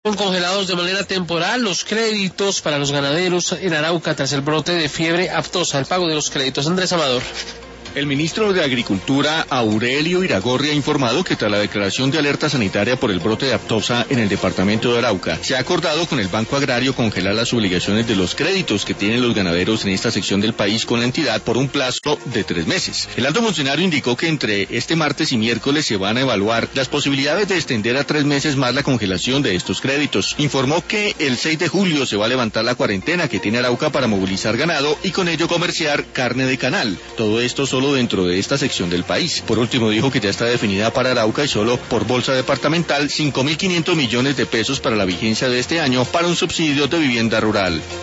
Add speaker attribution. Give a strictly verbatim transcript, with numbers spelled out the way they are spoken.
Speaker 1: Son congelados de manera temporal los créditos para los ganaderos en Arauca tras el brote de fiebre aftosa. El pago de los créditos. Andrés Amador.
Speaker 2: El ministro de Agricultura, Aurelio Iragorri, ha informado que tras la declaración de alerta sanitaria por el brote de aftosa en el departamento de Arauca, se ha acordado con el Banco Agrario congelar las obligaciones de los créditos que tienen los ganaderos en esta sección del país con la entidad por un plazo de tres meses. El alto funcionario indicó que entre este martes y miércoles se van a evaluar las posibilidades de extender a tres meses más la congelación de estos créditos. Informó que el seis de julio se va a levantar la cuarentena que tiene Arauca para movilizar ganado y con ello comerciar carne de canal. Todo esto solo dentro de esta sección del país. Por último, dijo que ya está definida para Arauca y solo por bolsa departamental cinco mil quinientos millones de pesos para la vigencia de este año para un subsidio de vivienda rural.